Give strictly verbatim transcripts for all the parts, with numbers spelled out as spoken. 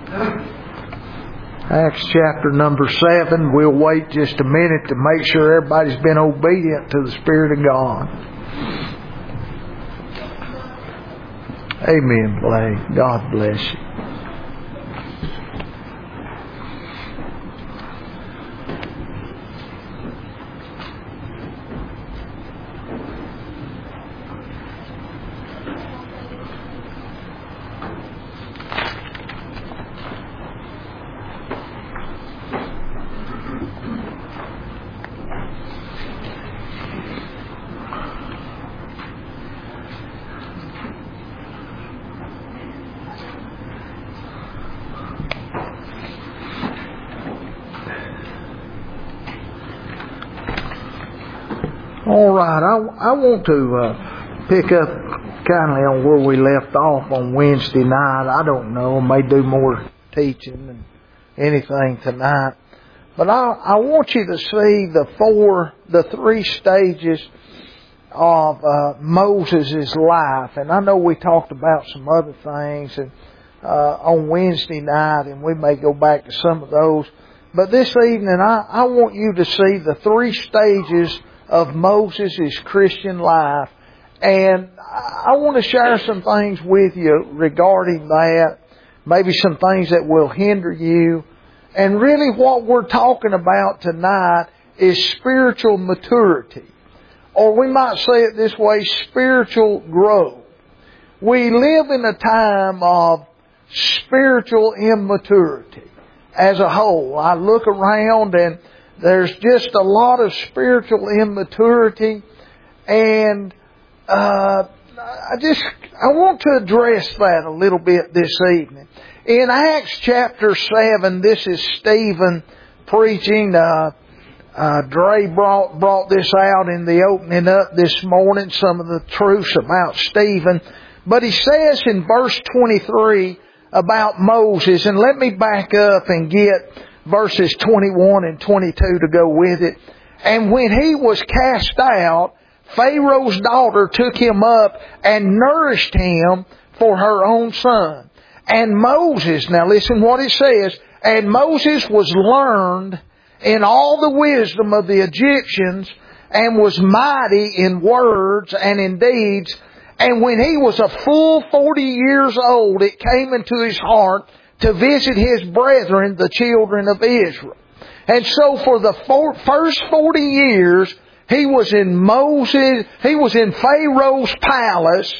Acts chapter number seven. We'll wait just a minute to make sure everybody's been obedient to the Spirit of God. Amen, Blake. God bless you. All right, I, I want to uh, pick up kindly on where we left off on Wednesday night. I don't know, I may do more teaching than anything tonight. But I, I want you to see the four, the three stages of uh, Moses' life. And I know we talked about some other things and uh, on Wednesday night, and we may go back to some of those. But this evening, I, I want you to see the three stages of Moses' Christian life. And I want to share some things with you regarding that. Maybe some things that will hinder you. And really what we're talking about tonight is spiritual maturity. Or we might say it this way, spiritual growth. We live in a time of spiritual immaturity as a whole. I look around and there's just a lot of spiritual immaturity, and uh, I just I want to address that a little bit this evening. In Acts chapter seven, this is Stephen preaching. Uh, uh, Dre brought brought this out in the opening up this morning, some of the truths about Stephen. But he says in verse twenty-three about Moses, and let me back up and get verses twenty-one and twenty-two to go with it. And when he was cast out, Pharaoh's daughter took him up and nourished him for her own son. And Moses, now listen what it says, and Moses was learned in all the wisdom of the Egyptians and was mighty in words and in deeds. And when he was a full forty years old, it came into his heart to visit his brethren, the children of Israel. And so for the four, first forty years, he was in Moses, he was in Pharaoh's palace.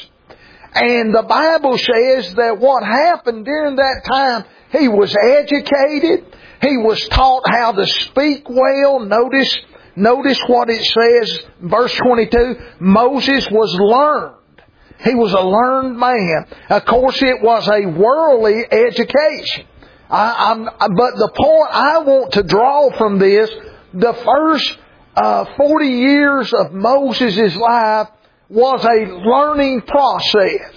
And the Bible says that what happened during that time, he was educated. He was taught how to speak well. Notice, notice what it says, verse twenty-two, Moses was learned. He was a learned man. Of course, it was a worldly education. I, I'm, but the point I want to draw from this, the first uh, forty years of Moses' life was a learning process.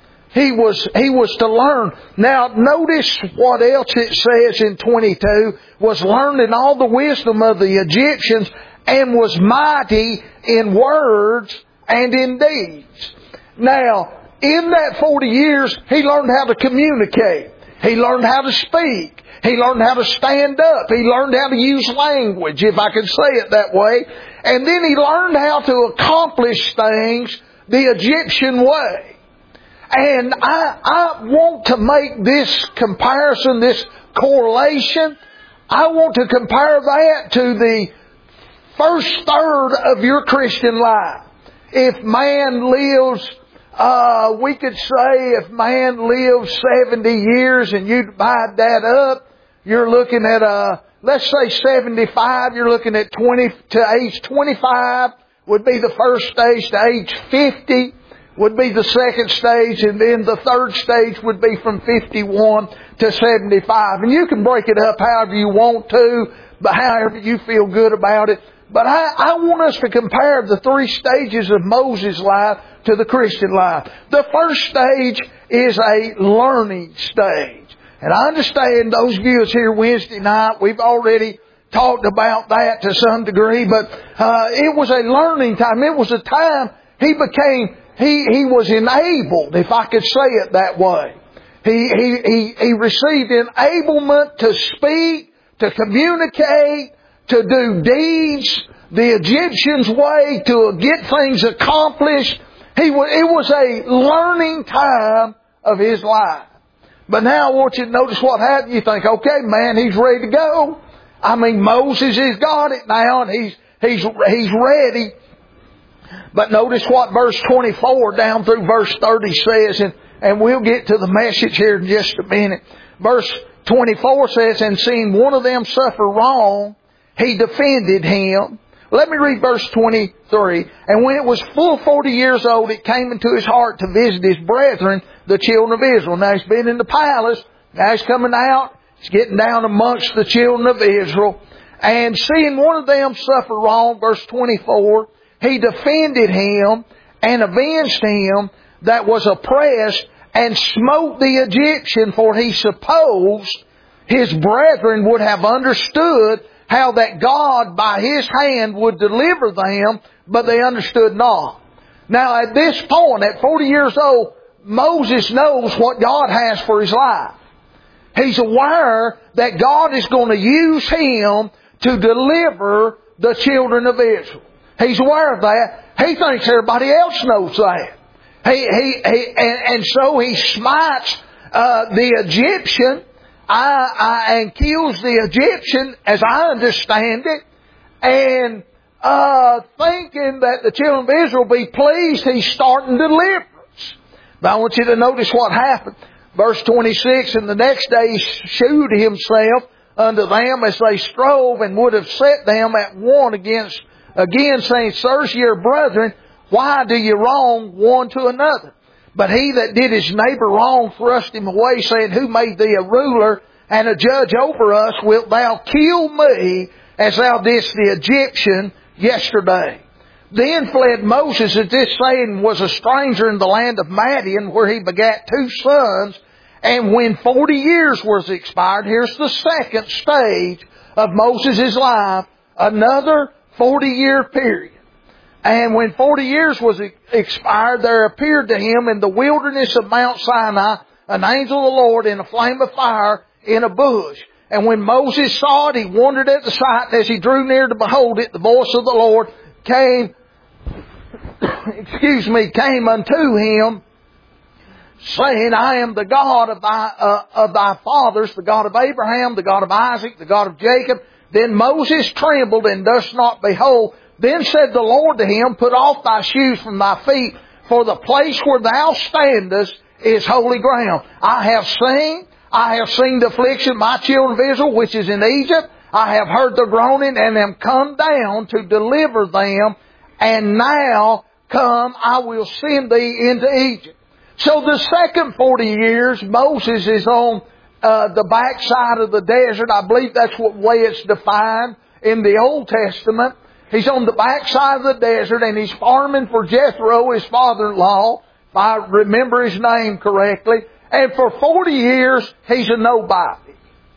He was he was to learn. Now, notice what else it says in twenty-two, was learned in all the wisdom of the Egyptians and was mighty in words and in deeds. Now, in that forty years, he learned how to communicate. He learned how to speak. He learned how to stand up. He learned how to use language, if I could say it that way. And then he learned how to accomplish things the Egyptian way. And I, I want to make this comparison, this correlation. I want to compare that to the first third of your Christian life. If man lives Uh, we could say if man lives seventy years and you divide that up, you're looking at a, let's say seventy-five, you're looking at twenty to age twenty-five would be the first stage, to age fifty would be the second stage, and then the third stage would be from fifty-one to seventy-five. And you can break it up however you want to, but however you feel good about it. But I, I want us to compare the three stages of Moses' life to the Christian life. The first stage is a learning stage. And I understand those of you that's here Wednesday night, we've already talked about that to some degree, but uh, it was a learning time. It was a time he became, he, he was enabled, if I could say it that way. He, he, he, he received enablement to speak, to communicate, to do deeds the Egyptians' way, to get things accomplished. He was, it was a learning time of his life. But now I want you to notice what happened. You think, okay, man, he's ready to go. I mean, Moses has got it now, and he's, he's, he's ready. But notice what verse twenty-four down through verse thirty says, and, and we'll get to the message here in just a minute. Verse twenty-four says, and seeing one of them suffer wrong, he defended him. Let me read verse twenty-three. And when it was full forty years old, it came into his heart to visit his brethren, the children of Israel. Now he's been in the palace. Now he's coming out. He's getting down amongst the children of Israel. And seeing one of them suffer wrong, verse twenty-four, he defended him and avenged him that was oppressed, and smote the Egyptian, for he supposed his brethren would have understood how that God by His hand would deliver them, but they understood not. Now at this point, at forty years old, Moses knows what God has for his life. He's aware that God is going to use him to deliver the children of Israel. He's aware of that. He thinks everybody else knows that. He, he, he and, and so he smites uh, the Egyptian, I, I, and kills the Egyptian, as I understand it, and uh, thinking that the children of Israel will be pleased, he's starting deliverance. But I want you to notice what happened. Verse twenty-six, and the next day he shewed himself unto them as they strove, and would have set them at one against, again saying, Sirs, ye are brethren, why do you wrong one to another? But he that did his neighbor wrong thrust him away, saying, Who made thee a ruler and a judge over us? Wilt thou kill me as thou didst the Egyptian yesterday? Then fled Moses, as this saying was a stranger in the land of Madian, where he begat two sons. And when forty years was expired, here's the second stage of Moses' life, another forty year period. And when forty years was expired, there appeared to him in the wilderness of Mount Sinai an angel of the Lord in a flame of fire in a bush. And when Moses saw it, he wondered at the sight. And as he drew near to behold it, the voice of the Lord came, excuse me, came unto him, saying, I am the God of thy, uh, of thy fathers, the God of Abraham, the God of Isaac, the God of Jacob. Then Moses trembled and durst not behold. Then said the Lord to him, Put off thy shoes from thy feet, for the place where thou standest is holy ground. I have seen, I have seen the affliction of my children of Israel, which is in Egypt. I have heard their groaning, and am come down to deliver them. And now come, I will send thee into Egypt. So the second forty years, Moses is on uh, the backside of the desert. I believe that's what way it's defined in the Old Testament. He's on the backside of the desert, and he's farming for Jethro, his father-in-law, if I remember his name correctly. And for forty years, he's a nobody.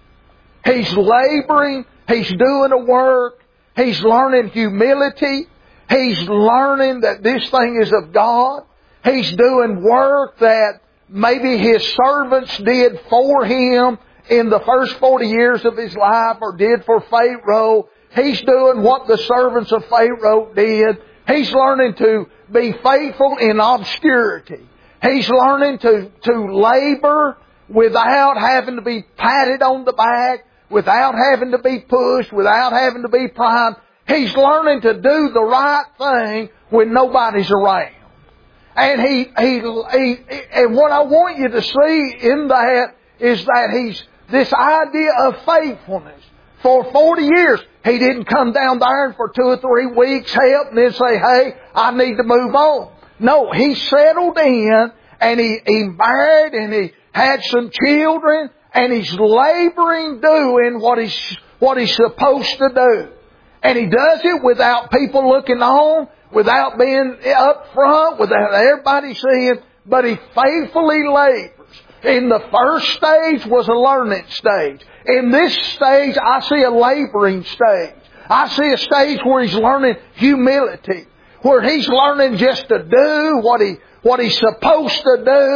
He's laboring. He's doing a work. He's learning humility. He's learning that this thing is of God. He's doing work that maybe his servants did for him in the first forty years of his life, or did for Pharaoh. He's doing what the servants of Pharaoh did. He's learning to be faithful in obscurity. He's learning to, to labor without having to be patted on the back, without having to be pushed, without having to be primed. He's learning to do the right thing when nobody's around. And he, he, he, and what I want you to see in that is that he's, this idea of faithfulness. For forty years, he didn't come down there and for two or three weeks help and then say, hey, I need to move on. No, he settled in, and he, he married, and he had some children, and he's laboring doing what he's, what he's supposed to do. And he does it without people looking on, without being up front, without everybody seeing, but he faithfully labors. In the first stage was a learning stage. In this stage, I see a laboring stage. I see a stage where he's learning humility, where he's learning just to do what he what he's supposed to do,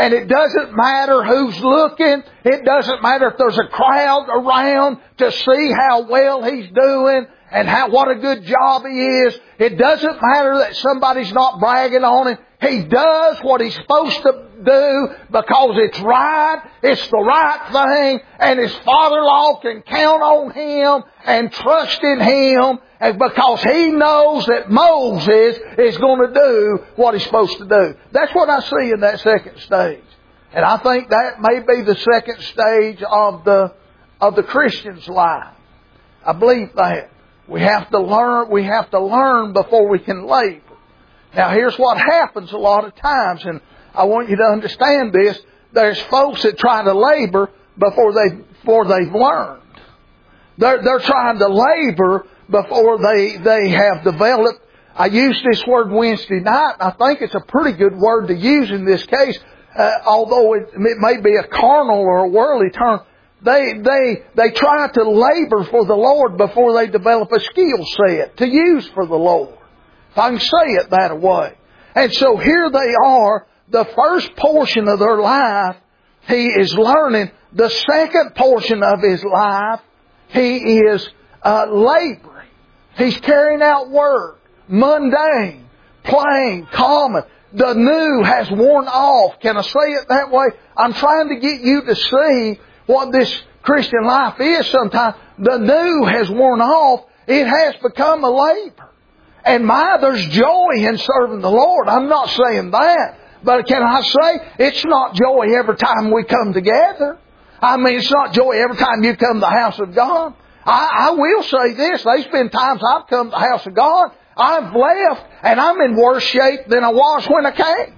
And it doesn't matter who's looking. It doesn't matter if there's a crowd around to see how well he's doing and how what a good job he is. It doesn't matter that somebody's not bragging on him. He does what he's supposed to do because it's right, it's the right thing, and his father-in-law can count on him and trust in him because he knows that Moses is going to do what he's supposed to do. That's what I see in that second stage. And I think that may be the second stage of the of the Christian's life. I believe that. We have to learn, we have to learn before we can labor. Now here's what happens a lot of times, and I want you to understand this. There's folks that try to labor before they before they've learned. They're they're trying to labor before they they have developed. I used this word Wednesday night. I think it's a pretty good word to use in this case, uh, although it, it may be a carnal or a worldly term. They they they try to labor for the Lord before they develop a skill set to use for the Lord. If I can say it that way. And so here they are. The first portion of their life, he is learning. The second portion of his life, he is uh, laboring. He's carrying out work. Mundane, plain, common. The new has worn off. Can I say it that way? I'm trying to get you to see what this Christian life is sometimes. The new has worn off. It has become a labor. And my, there's joy in serving the Lord. I'm not saying that. But can I say, it's not joy every time we come together. I mean, it's not joy every time you come to the house of God. I, I will say this. There's been times I've come to the house of God, I've left, and I'm in worse shape than I was when I came.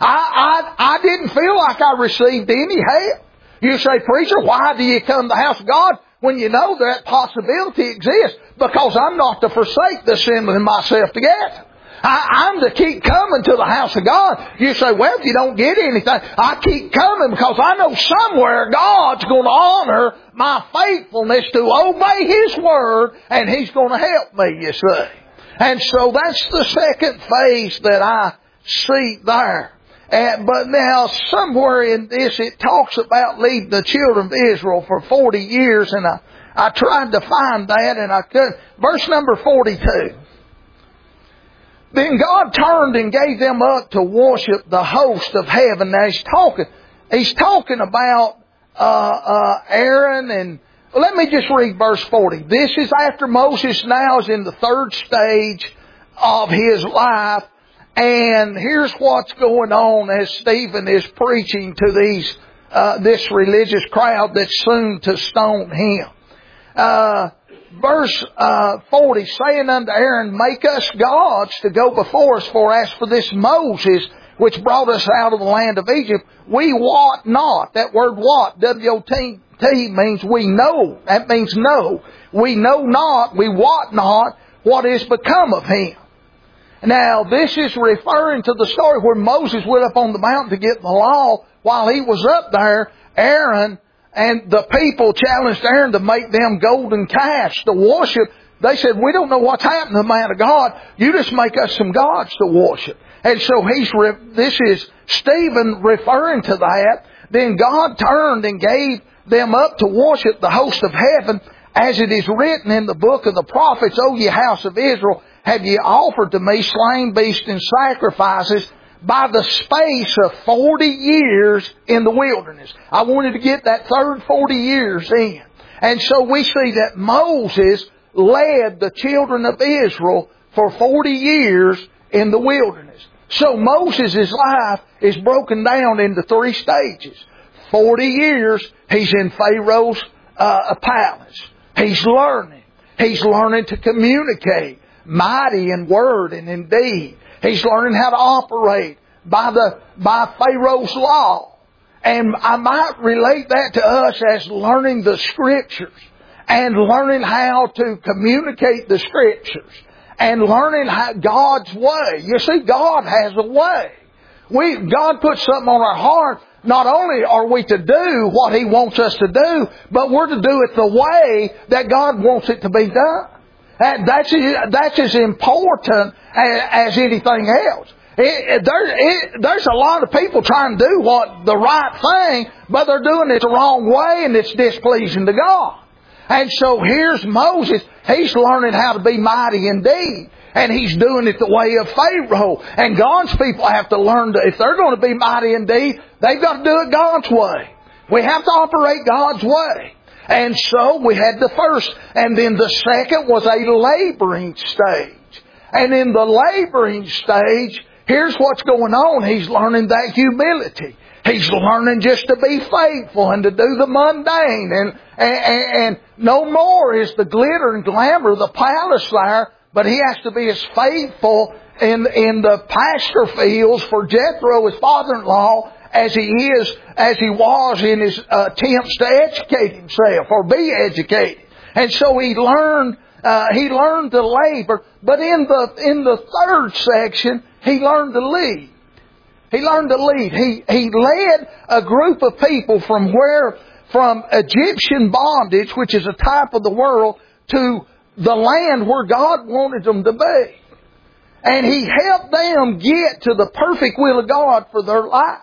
I, I, I didn't feel like I received any help. You say, preacher, why do you come to the house of God when you know that possibility exists? Because I'm not to forsake the assembling myself together. I, I'm to keep coming to the house of God. You say, well, if you don't get anything, I keep coming because I know somewhere God's going to honor my faithfulness to obey His Word, and He's going to help me, you see. And so that's the second phase that I see there. And, but now, somewhere in this, it talks about leading the children of Israel for forty years, and I, I tried to find that, and I couldn't. Verse number forty-two. Then God turned and gave them up to worship the host of heaven. Now He's talking, He's talking about uh, uh, Aaron, and let me just read verse forty. This is after Moses now is in the third stage of his life. And here's what's going on as Stephen is preaching to these uh, this religious crowd that's soon to stone him. Uh, verse uh, forty, saying unto Aaron, make us gods to go before us, for as for this Moses, which brought us out of the land of Egypt, we wot not. That word wot, W O T, means we know. That means know. We know not, we wot not what is become of him. Now, this is referring to the story where Moses went up on the mountain to get the law. While he was up there, Aaron and the people challenged Aaron to make them golden calves to worship. They said, we don't know what's happened to the man of God. You just make us some gods to worship. And so he's this is Stephen referring to that. Then God turned and gave them up to worship the host of heaven, as it is written in the book of the prophets, O ye house of Israel, have ye offered to me slain beasts and sacrifices by the space of forty years in the wilderness. I wanted to get that third forty years in. And so we see that Moses led the children of Israel for forty years in the wilderness. So Moses' life is broken down into three stages. forty years, he's in Pharaoh's uh, palace. He's learning. He's learning to communicate. Mighty in word and in deed. He's learning how to operate by the by Pharaoh's law. And I might relate that to us as learning the Scriptures and learning how to communicate the Scriptures and learning how God's way. You see, God has a way. We God puts something on our heart. Not only are we to do what He wants us to do, but we're to do it the way that God wants it to be done. And that's, that's as important as anything else. It, it, there, it, there's a lot of people trying to do what the right thing, but they're doing it the wrong way, and it's displeasing to God. And so here's Moses. He's learning how to be mighty indeed. And he's doing it the way of Pharaoh. And God's people have to learn to, if they're going to be mighty indeed, they've got to do it God's way. We have to operate God's way. And so we had the first. And then the second was a laboring stage. And in the laboring stage, here's what's going on. He's learning that humility. He's learning just to be faithful and to do the mundane. And, and, and no more is the glitter and glamour of the palace there, but he has to be as faithful in, in the pasture fields for Jethro, his father-in-law, as he is, as he was in his uh, attempts to educate himself or be educated. And so he learned, uh, he learned to labor. But in the, in the third section, he learned to lead. He learned to lead. He, he led a group of people from where, from Egyptian bondage, which is a type of the world, to the land where God wanted them to be. And He helped them get to the perfect will of God for their life.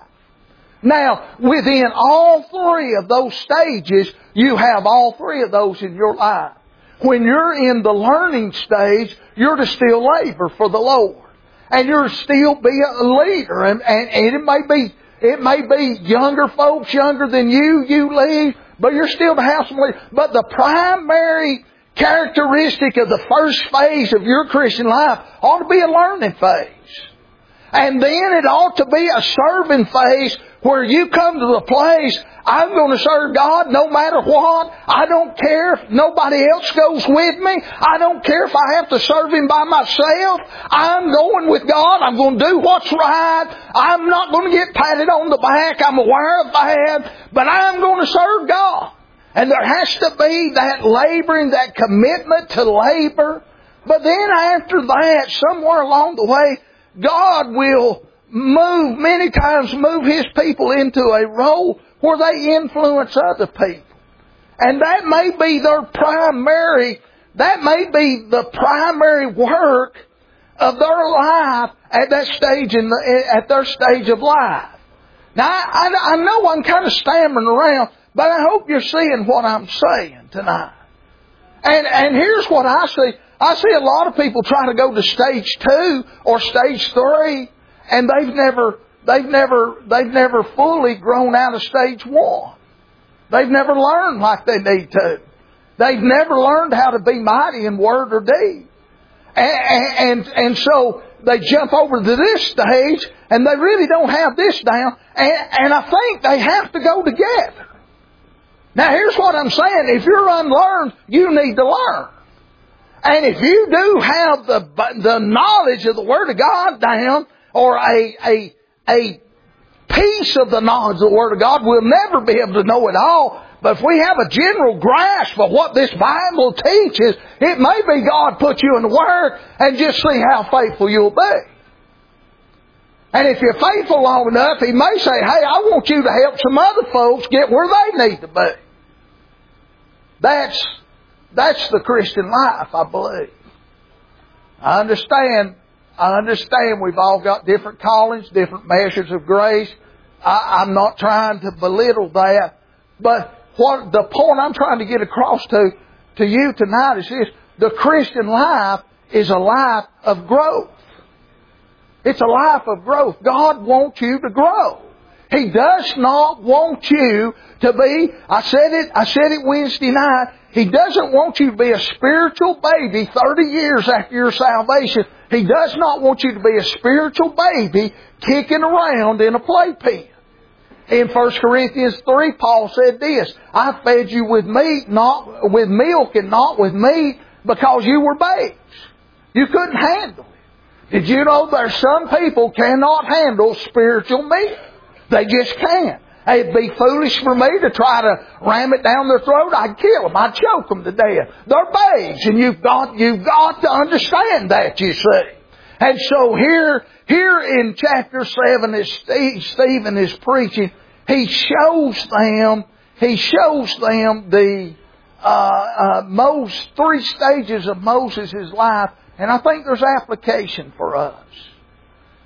Now, within all three of those stages, you have all three of those in your life. When you're in the learning stage, you're to still labor for the Lord. And you're still be a leader. And, and, and it may be, it may be younger folks, younger than you, you lead, but you're still to have some leaders. But the primary characteristic of the first phase of your Christian life ought to be a learning phase. And then it ought to be a serving phase where you come to the place, I'm going to serve God no matter what. I don't care if nobody else goes with me. I don't care if I have to serve Him by myself. I'm going with God. I'm going to do what's right. I'm not going to get patted on the back. I'm aware of that. But I'm going to serve God. And there has to be that laboring, that commitment to labor. But then after that, somewhere along the way, God will move, many times move His people into a role where they influence other people. And that may be their primary, that may be the primary work of their life at that stage in the, at their stage of life. Now, I, I know I'm kind of stammering around, but I hope you're seeing what I'm saying tonight. And, and here's what I see. I see a lot of people try to go to stage two or stage three, and they've never, they've never, they've never fully grown out of stage one. They've never learned like they need to. They've never learned how to be mighty in word or deed. And, and, and so they jump over to this stage, and they really don't have this down, and, and I think they have to go together. Now here's what I'm saying. If you're unlearned, you need to learn. And if you do have the the knowledge of the Word of God down, or a a a piece of the knowledge of the Word of God, we'll never be able to know it all. But if we have a general grasp of what this Bible teaches, it may be God put you in the Word and just see how faithful you'll be. And if you're faithful long enough, He may say, hey, I want you to help some other folks get where they need to be. That's, that's the Christian life, I believe. I understand, I understand we've all got different callings, different measures of grace. I, I'm not trying to belittle that. But what the point I'm trying to get across to, to you tonight is this. The Christian life is a life of growth. It's a life of growth. God wants you to grow. He does not want you to be, I said it, I said it Wednesday night, He doesn't want you to be a spiritual baby thirty years after your salvation. He does not want you to be a spiritual baby kicking around in a playpen. In First Corinthians three, Paul said this, I fed you with meat, not with milk and not with meat, because you were babes. You couldn't handle it. Did you know there's some people cannot handle spiritual meat? They just can't. It'd be foolish for me to try to ram it down their throat. I'd kill them. I'd choke them to death. They're babes, and you've got, you've got to understand that, you see. And so here, here in chapter seven, as Stephen is preaching, he shows them, he shows them the uh, uh, most three stages of Moses' life, and I think there's application for us.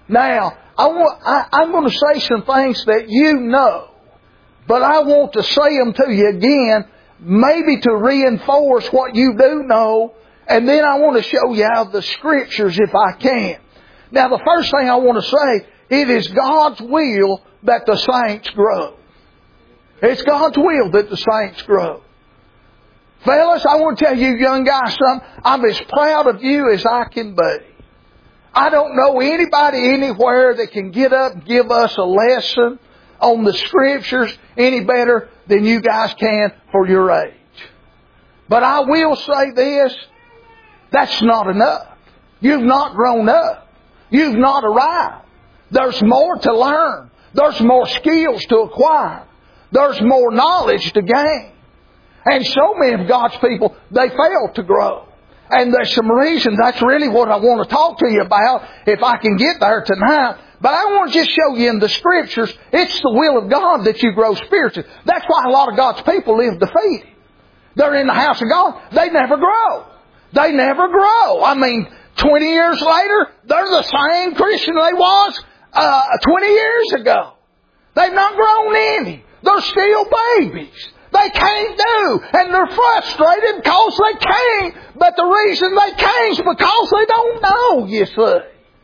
Now, I want, I, I'm going to say some things that you know, but I want to say them to you again, maybe to reinforce what you do know, and then I want to show you out of the Scriptures if I can. Now, the first thing I want to say, it is God's will that the saints grow. It's God's will that the saints grow. Fellas, I want to tell you young guys something. I'm as proud of you as I can be. I don't know anybody anywhere that can get up and give us a lesson on the Scriptures any better than you guys can for your age. But I will say this, that's not enough. You've not grown up. You've not arrived. There's more to learn. There's more skills to acquire. There's more knowledge to gain. And so many of God's people, they fail to grow. And there's some reasons. That's really what I want to talk to you about if I can get there tonight. But I want to just show you in the Scriptures, it's the will of God that you grow spiritually. That's why a lot of God's people live defeated. They're in the house of God. They never grow. They never grow. I mean, twenty years later, they're the same Christian they was uh, twenty years ago. They've not grown any. They're still babies. They can't do. And they're frustrated because they can't. But the reason they can't is because they don't know, you see.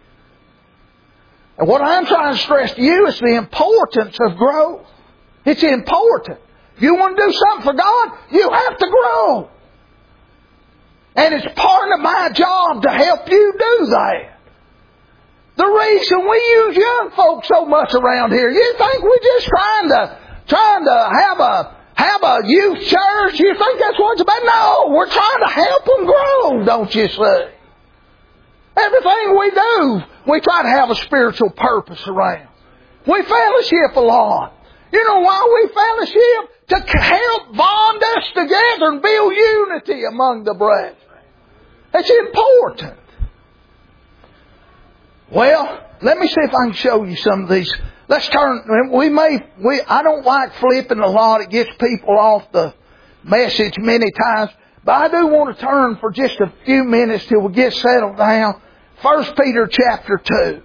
And what I'm trying to stress to you is the importance of growth. It's important. If you want to do something for God, you have to grow. And it's part of my job to help you do that. The reason we use young folks so much around here, you think we're just trying to trying to have a have a youth church? You think that's what it's about? No, we're trying to help them grow, don't you see? Everything we do, we try to have a spiritual purpose around. We fellowship a lot. You know why we fellowship? To help bond us together and build unity among the brethren. It's important. Well, let me see if I can show you some of these. Let's turn. We may. We. I don't like flipping a lot. It gets people off the message many times. But I do want to turn for just a few minutes till we get settled down. First Peter chapter two.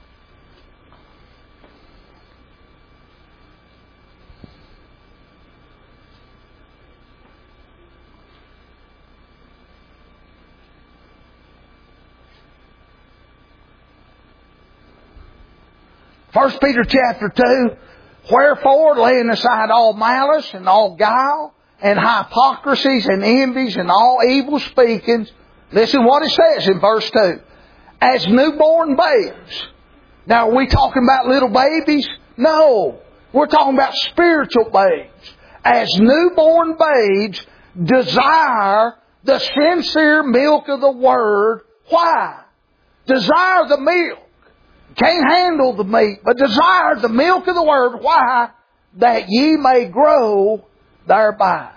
First Peter chapter two, wherefore, laying aside all malice and all guile and hypocrisies and envies and all evil speakings, listen what it says in verse two. As newborn babes. Now, are we talking about little babies? No. We're talking about spiritual babes. As newborn babes, desire the sincere milk of the Word. Why? Desire the milk. Can't handle the meat, but desire the milk of the Word. Why? That ye may grow thereby.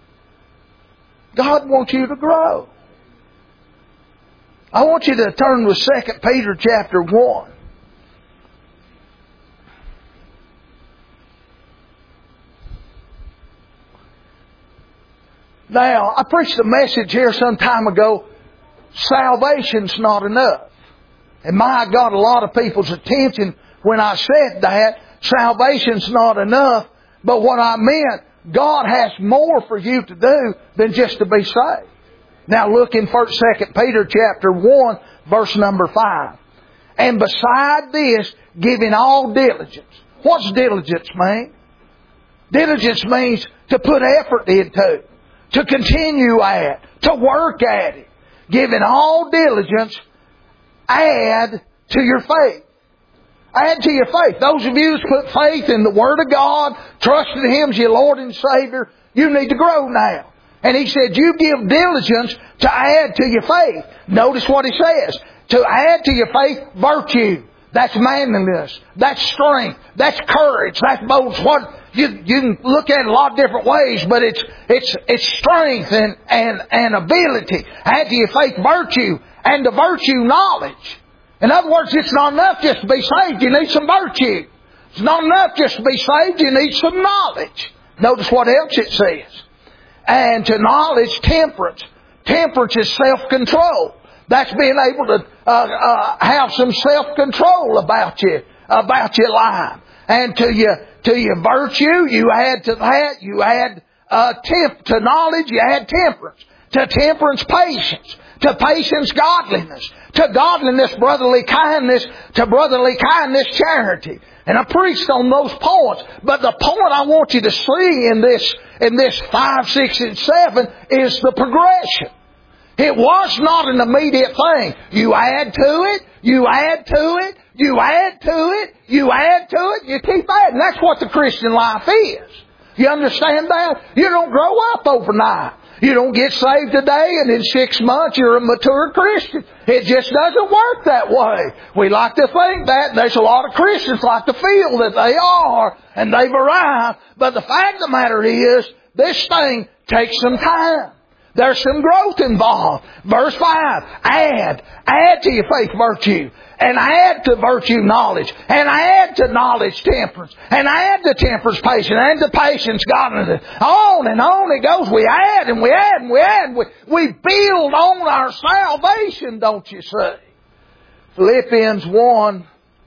God wants you to grow. I want you to turn to Second Peter chapter one. Now, I preached a message here some time ago. Salvation's not enough. And my got a lot of people's attention when I said that. Salvation's not enough. But what I meant, God has more for you to do than just to be saved. Now look in First, Second Peter chapter one, verse number five. And beside this, giving all diligence. What's diligence mean? Diligence means to put effort into, to continue at, to work at it. Giving all diligence, add to your faith. Add to your faith. Those of you who put faith in the Word of God, trusted Him as your Lord and Savior, you need to grow now. And He said, you give diligence to add to your faith. Notice what He says. To add to your faith, virtue. That's manliness. That's strength. That's courage. That's boldness. What you, you can look at it a lot of different ways, but it's it's it's strength and, and, and ability. Add to your faith virtue. And to virtue, knowledge. In other words, it's not enough just to be saved. You need some virtue. It's not enough just to be saved. You need some knowledge. Notice what else it says. And to knowledge, temperance. Temperance is self-control. That's being able to uh, uh, have some self-control about you, about your life. And to your, to your virtue, you add to that, you add uh, temp, to knowledge, you add temperance. To temperance, patience. To patience, godliness. To godliness, brotherly kindness. To brotherly kindness, charity. And I preached on those points. But the point I want you to see in this, in this five, six, and seven is the progression. It was not an immediate thing. You add to it, you add to it, you add to it, you add to it, you keep adding. That's what the Christian life is. You understand that? You don't grow up overnight. You don't get saved today and in six months you're a mature Christian. It just doesn't work that way. We like to think that. There's a lot of Christians like to feel that they are and they've arrived. But the fact of the matter is, this thing takes some time. There's some growth involved. Verse five, add. Add to your faith virtue. And add to virtue knowledge. And add to knowledge temperance. And add to temperance patience. And to patience godliness. On and on it goes. We add and we add and we add. And we, we build on our salvation, don't you see? Philippians one,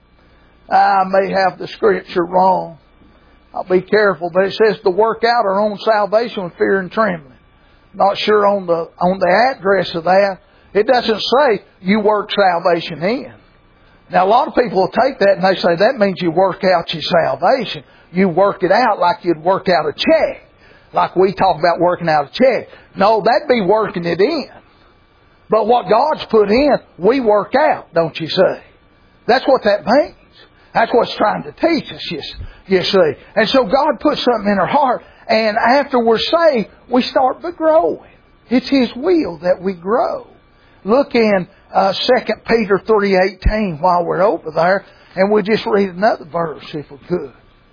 I may have the scripture wrong. I'll be careful. But it says to work out our own salvation with fear and trembling. Not sure on the on the address of that. It doesn't say you work salvation in. Now a lot of people will take that and they say that means you work out your salvation. You work it out like you'd work out a check. Like we talk about working out a check. No, that'd be working it in. But what God's put in, we work out, don't you see? That's what that means. That's what it's trying to teach us, you see. And so God put something in our heart. And after we're saved, we start growing. It's His will that we grow. Look in uh, Second Peter three eighteen while we're over there. And we'll just read another verse if we could.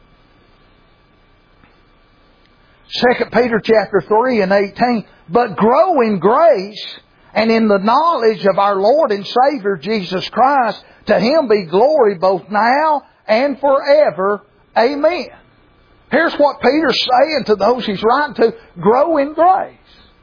Second Peter chapter three and eighteen. But grow in grace and in the knowledge of our Lord and Savior Jesus Christ. To Him be glory both now and forever. Amen. Here's what Peter's saying to those he's writing to. Grow in grace.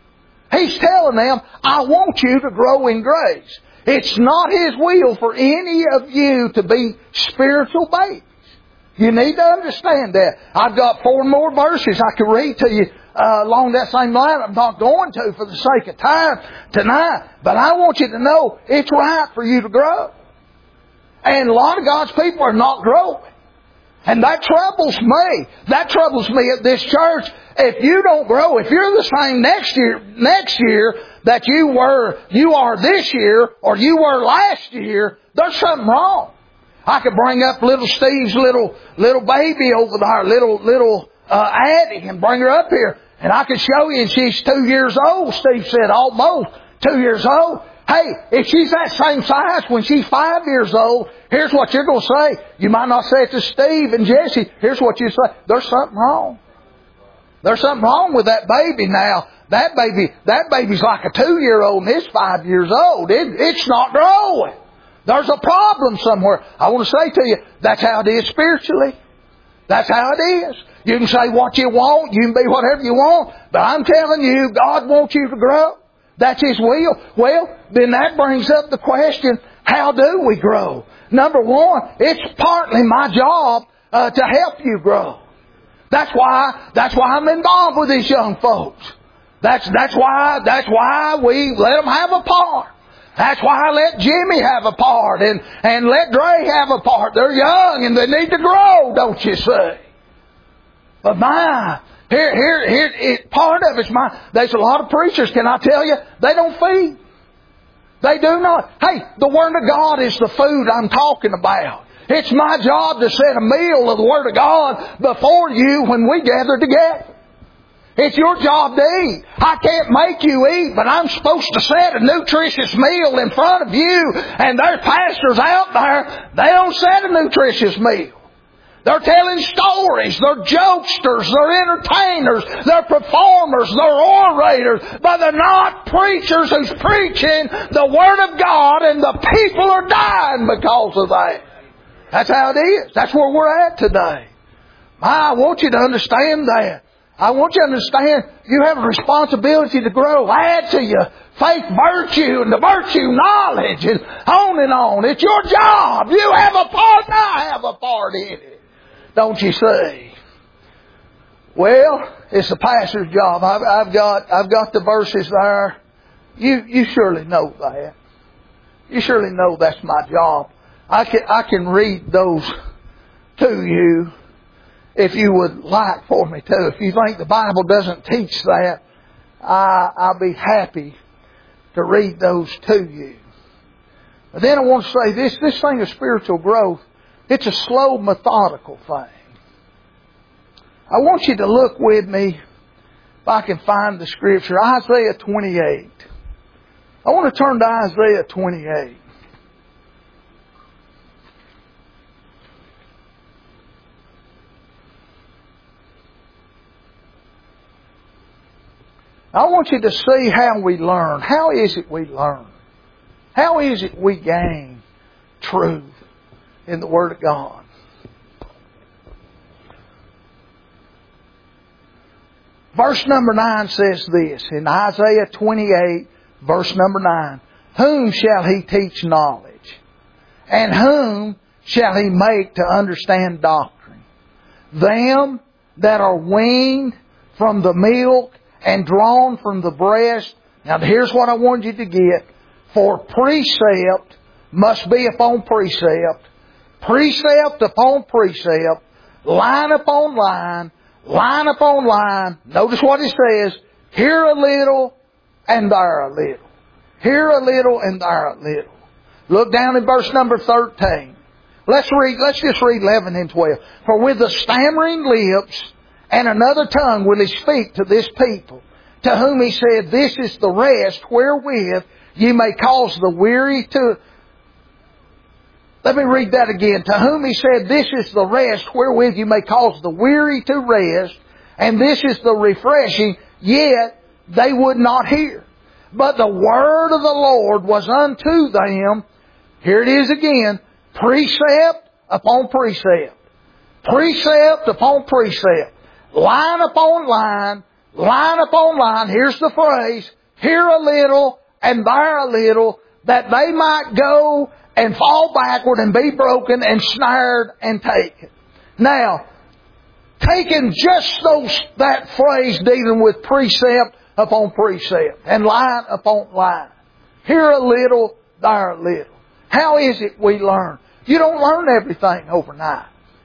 He's telling them, I want you to grow in grace. It's not His will for any of you to be spiritual babies. You need to understand that. I've got four more verses I can read to you uh, along that same line. I'm not going to for the sake of time tonight. But I want you to know it's right for you to grow. And a lot of God's people are not growing. And that troubles me. That troubles me at this church. If you don't grow, if you're the same next year, next year that you were, you are this year, or you were last year, there's something wrong. I could bring up little Steve's little little baby over there, little little uh, Addie, and bring her up here, and I could show you. And she's two years old. Steve said almost two years old. Hey, if she's that same size when she's five years old, here's what you're going to say. You might not say it to Steve and Jesse. Here's what you say. There's something wrong. There's something wrong with that baby now. That baby, that baby's like a two-year-old and it's five years old. It, it's not growing. There's a problem somewhere. I want to say to you, that's how it is spiritually. That's how it is. You can say what you want. You can be whatever you want. But I'm telling you, God wants you to grow. That's His will. Well, then that brings up the question, how do we grow? Number one, it's partly my job uh, to help you grow. That's why, that's why I'm involved with these young folks. That's, that's why, that's why we let them have a part. That's why I let Jimmy have a part and, and let Dre have a part. They're young and they need to grow, don't you see? But my, Here, here, here, it, part of it's my, there's a lot of preachers, can I tell you, they don't feed. They do not. Hey, the Word of God is the food I'm talking about. It's my job to set a meal of the Word of God before you when we gather together. It's your job to eat. I can't make you eat, but I'm supposed to set a nutritious meal in front of you. And there's pastors out there, they don't set a nutritious meal. They're telling stories. They're jokesters. They're entertainers. They're performers. They're orators. But they're not preachers who's preaching the Word of God, and the people are dying because of that. That's how it is. That's where we're at today. I want you to understand that. I want you to understand you have a responsibility to grow. Add to your faith virtue and the virtue knowledge and on and on. It's your job. You have a part and I have a part in it. Don't you see? Well, it's the pastor's job. I've, I've got I've got the verses there. You you surely know that. You surely know that's my job. I can I can read those to you if you would like for me to. If you think the Bible doesn't teach that, I, I'll be happy to read those to you. But then I want to say this, this thing of spiritual growth, it's a slow, methodical thing. I want you to look with me, if I can find the scripture, Isaiah twenty-eight. I want to turn to Isaiah twenty-eight. I want you to see how we learn. How is it we learn? How is it we gain truth in the Word of God? Verse number nine says this, in Isaiah twenty-eight, verse number nine, whom shall He teach knowledge? And whom shall He make to understand doctrine? Them that are weaned from the milk and drawn from the breast. Now here's what I want you to get. For precept must be upon precept, precept upon precept, line upon line, line upon line. Notice what it says. Here a little and there a little. Here a little and there a little. Look down in verse number thirteen. Let's read, let's just read eleven and twelve. For with the stammering lips and another tongue will He speak to this people, to whom He said, this is the rest wherewith ye may cause the weary to... Let me read that again. To whom He said, this is the rest wherewith you may cause the weary to rest, and this is the refreshing, yet they would not hear. But the word of the Lord was unto them, here it is again, precept upon precept, precept upon precept, line upon line, line upon line. Here's the phrase, here a little and there a little, that they might go and fall backward and be broken and snared and taken. Now, taking just those that phrase dealing with precept upon precept and line upon line. Here a little, there a little. How is it we learn? You don't learn everything overnight.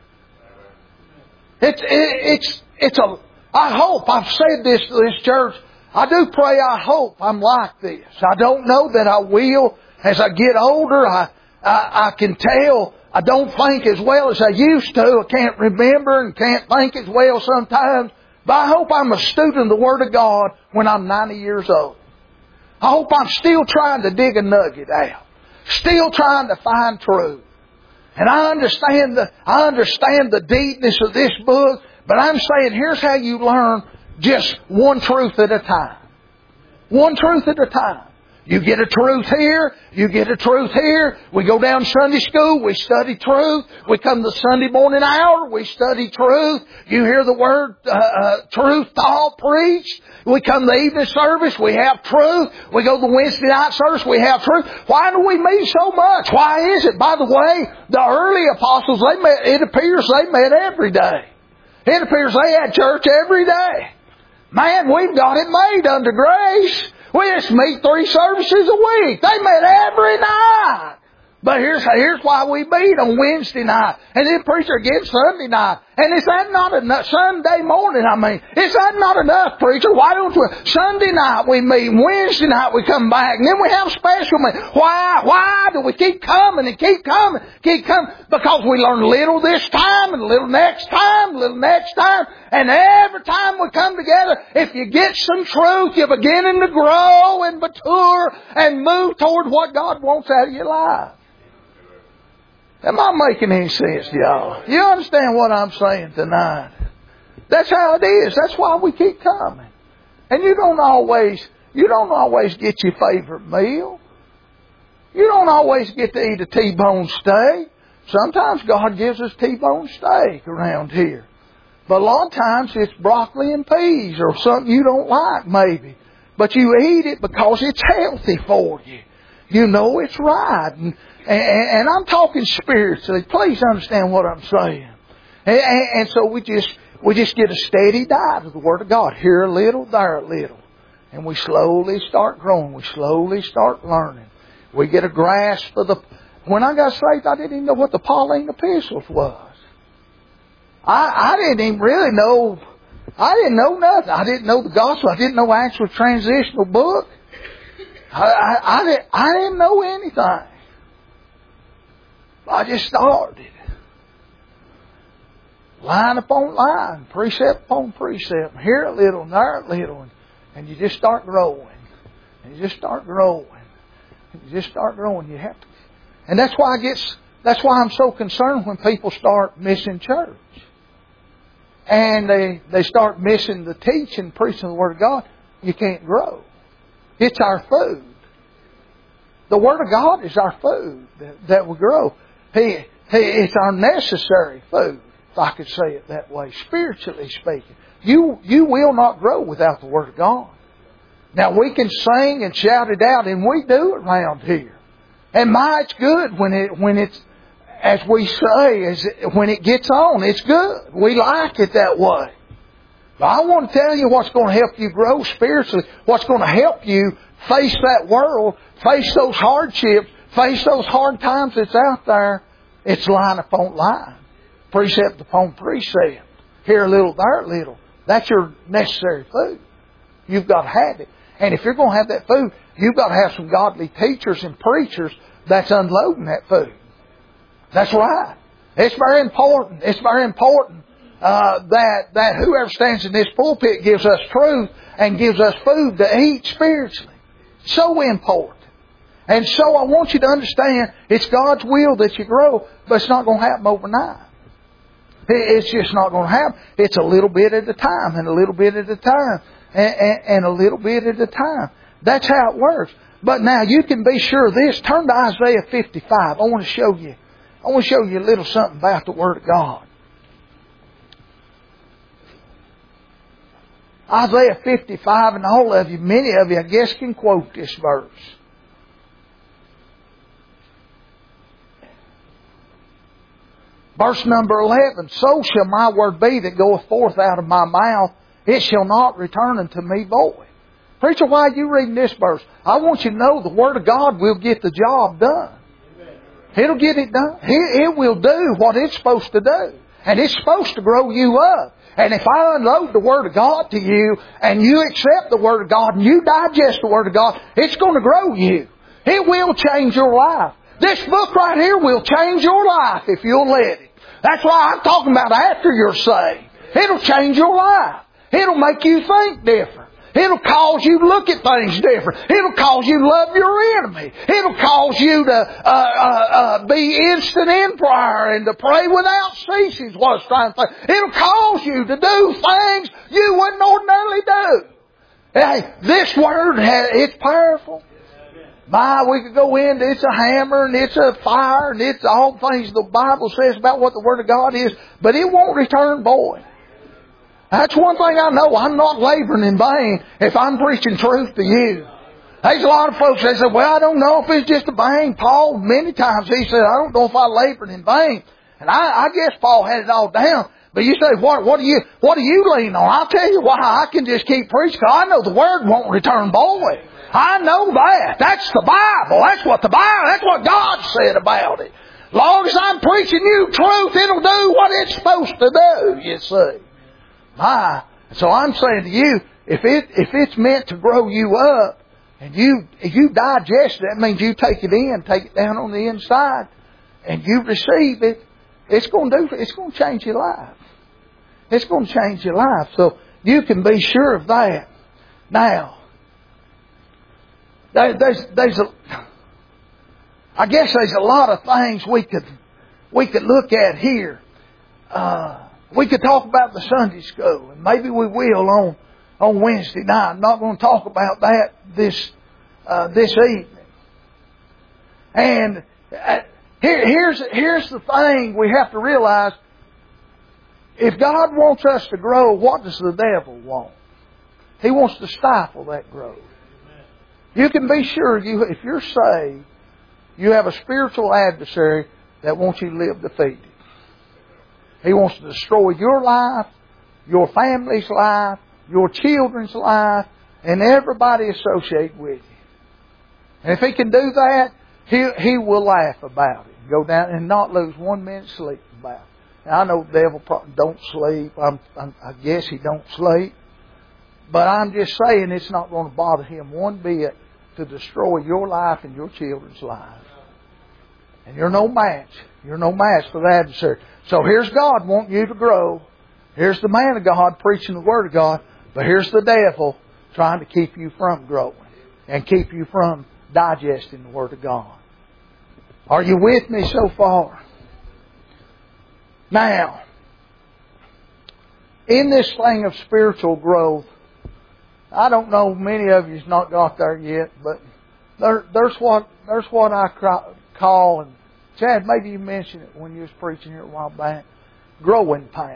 It's, it, it's, it's a, I hope, I've said this to this church, I do pray I hope I'm like this. I don't know that I will. As I get older, I, I, I can tell I don't think as well as I used to. I can't remember and can't think as well sometimes. But I hope I'm a student of the Word of God when I'm ninety years old. I hope I'm still trying to dig a nugget out. Still trying to find truth. And I understand the, I understand the deepness of this book, but I'm saying here's how you learn just one truth at a time. One truth at a time. You get a truth here, you get a truth here. We go down Sunday school, we study truth. We come to the Sunday morning hour, we study truth. You hear the word uh, uh, truth taught, preached. We come to the evening service, we have truth. We go to the Wednesday night service, we have truth. Why do we meet so much? Why is it? By the way, the early apostles, they met, it appears they met every day. It appears they had church every day. Man, we've got it made under grace. We just meet three services a week. They met every night. But here's, here's why we meet on Wednesday night. And then preacher again Sunday night. And is that not enough? Sunday morning, I mean. Is that not enough, preacher? Why don't we? Sunday night we meet. Wednesday night we come back. And then we have special meeting. Why? Why do we keep coming and keep coming? Keep coming? Because we learn little this time and a little next time, a little next time. And every time we come together, if you get some truth, you're beginning to grow and mature and move toward what God wants out of your life. Am I making any sense to y'all? You understand what I'm saying tonight? That's how it is. That's why we keep coming. And you don't always, you don't always get your favorite meal. You don't always get to eat a T-bone steak. Sometimes God gives us T-bone steak around here. But a lot of times it's broccoli and peas or something you don't like maybe. But you eat it because it's healthy for you. You know it's right. And, and, and I'm talking spiritually. Please understand what I'm saying. And, and, and so we just we just get a steady diet of the Word of God. Here a little, there a little. And we slowly start growing. We slowly start learning. We get a grasp of the... When I got saved, I didn't even know what the Pauline epistles was. I, I didn't even really know... I didn't know nothing. I didn't know the gospel. I didn't know the actual transitional book. I, I, I, didn't, I didn't know anything. I just started. Line upon line, precept upon precept, here a little, and there a little, and, and you just start growing. And you just start growing. And you just start growing. You have to, and that's why I get. That's why I'm so concerned when people start missing church, and they they start missing the teaching, preaching the Word of God. You can't grow. It's our food. The Word of God is our food that, that will grow. He, he, it's our necessary food. If I could say it that way, spiritually speaking. You you will not grow without the Word of God. Now we can sing and shout it out, and we do it around here. And my, it's good when it when it's, as we say, as it, when it gets on, it's good. We like it that way. But I want to tell you what's going to help you grow spiritually, what's going to help you face that world, face those hardships, face those hard times that's out there. It's line upon line. Precept upon precept. Here a little, there a little. That's your necessary food. You've got to have it. And if you're going to have that food, you've got to have some godly teachers and preachers that's unloading that food. That's right. It's very important. It's very important uh, that, that whoever stands in this pulpit gives us truth and gives us food to eat spiritually. So important. And so I want you to understand it's God's will that you grow, but it's not going to happen overnight. It's just not going to happen. It's a little bit at a time, and a little bit at a time, and, and, and a little bit at a time. That's how it works. But now you can be sure of this. Turn to Isaiah fifty-five. I want to show you. I want to show you a little something about the Word of God. Isaiah fifty-five, and all of you, many of you, I guess, can quote this verse. Verse number eleven, so shall my word be that goeth forth out of my mouth. It shall not return unto me void. Preacher, why are you reading this verse? I want you to know the Word of God will get the job done. It'll get it done. It, it will do what it's supposed to do. And it's supposed to grow you up. And if I unload the Word of God to you, and you accept the Word of God, and you digest the Word of God, it's going to grow you. It will change your life. This book right here will change your life if you'll let it. That's why I'm talking about after you're saved. It'll change your life. It'll make you think different. It'll cause you to look at things different. It'll cause you to love your enemy. It'll cause you to uh, uh, uh, be instant in prayer and to pray without ceasing. What it's trying to say. It'll cause you to do things you wouldn't ordinarily do. Hey, this Word, it's powerful. My, we could go into it's a hammer and it's a fire and it's all things the Bible says about what the Word of God is, but it won't return void. That's one thing I know. I'm not laboring in vain if I'm preaching truth to you. There's a lot of folks that say, well, I don't know if it's just a vain. Paul, many times he said, I don't know if I labored in vain. And I, I guess Paul had it all down. But you say, what, what do you, what do you lean on? I'll tell you why I can just keep preaching. Because I know the Word won't return void. I know that. That's the Bible. That's what the Bible, that's what God said about it. As long as I'm preaching you truth, it'll do what it's supposed to do, you see. My, so I'm saying to you, if it, if it's meant to grow you up, and you, if you digest it, that means you take it in, take it down on the inside, and you receive it, it's going to do, it's going to change your life. It's going to change your life. So you can be sure of that. Now, There, there's, there's a, I guess there's a lot of things we could, we could look at here. Uh, we could talk about the Sunday school, and maybe we will on, on Wednesday night. I'm not going to talk about that this, uh, this evening. And uh, here, here's, here's the thing we have to realize. If God wants us to grow, what does the devil want? He wants to stifle that growth. You can be sure you, if you're saved, you have a spiritual adversary that wants you to live defeated. He wants to destroy your life, your family's life, your children's life, and everybody associated with you. And if he can do that, he, he will laugh about it. Go down and not lose one minute's sleep about it. Now, I know the devil probably don't sleep. I'm, I'm, I guess he don't sleep. But I'm just saying it's not going to bother him one bit to destroy your life and your children's lives. And you're no match. You're no match for the adversary. So here's God wanting you to grow. Here's the man of God preaching the Word of God. But here's the devil trying to keep you from growing and keep you from digesting the Word of God. Are you with me so far? Now, in this thing of spiritual growth, I don't know, many of you's not got there yet, but there, there's what there's what I call, and Chad, maybe you mentioned it when you was preaching here a while back, growing pains.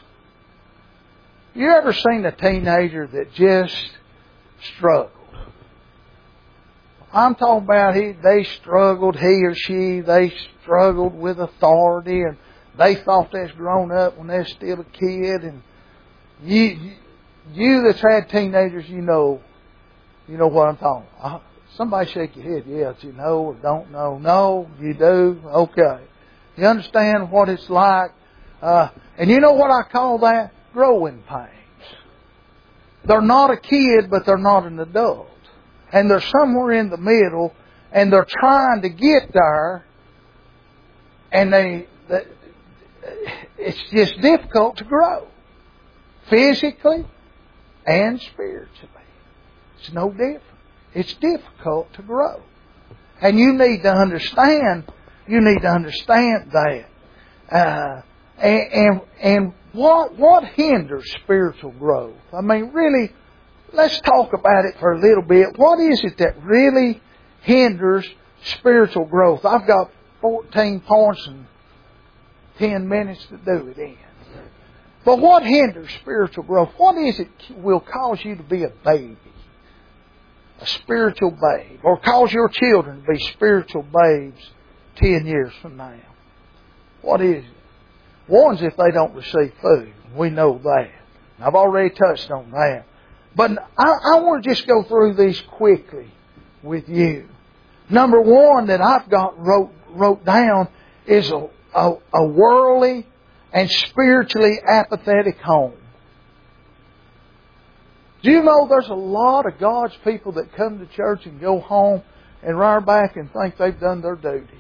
You ever seen a teenager that just struggled? I'm talking about he, they struggled, he or she, they struggled with authority, and they thought they was grown up when they was still a kid. And you, you that's had teenagers, you know, you know what I'm talking about. Somebody shake your head, yes, you know or don't know. No, you do. Okay, you understand what it's like, uh, and you know what I call that? Growing pains. They're not a kid, but they're not an adult. And they're somewhere in the middle, and they're trying to get there, and they, they it's just difficult to grow. Physically and spiritually. It's no different. It's difficult to grow. And you need to understand, you need to understand that. Uh, and, and, and what, what hinders spiritual growth? I mean, really, let's talk about it for a little bit. What is it that really hinders spiritual growth? I've got fourteen points and ten minutes to do it in. But what hinders spiritual growth? What is it will cause you to be a baby? A spiritual babe. Or cause your children to be spiritual babes ten years from now? What is it? One's if they don't receive food. We know that. I've already touched on that. But I, I want to just go through these quickly with you. Number one that I've got wrote, wrote down is a, a, a worldly and spiritually apathetic home. Do you know there's a lot of God's people that come to church and go home and rear back and think they've done their duty?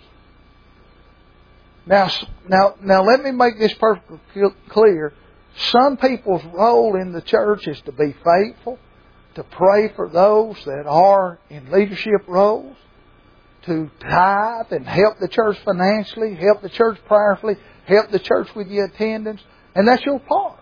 Now, now, now let me make this perfectly clear. Some people's role in the church is to be faithful, to pray for those that are in leadership roles, to tithe and help the church financially, help the church prayerfully, help the church with your attendance, and that's your part.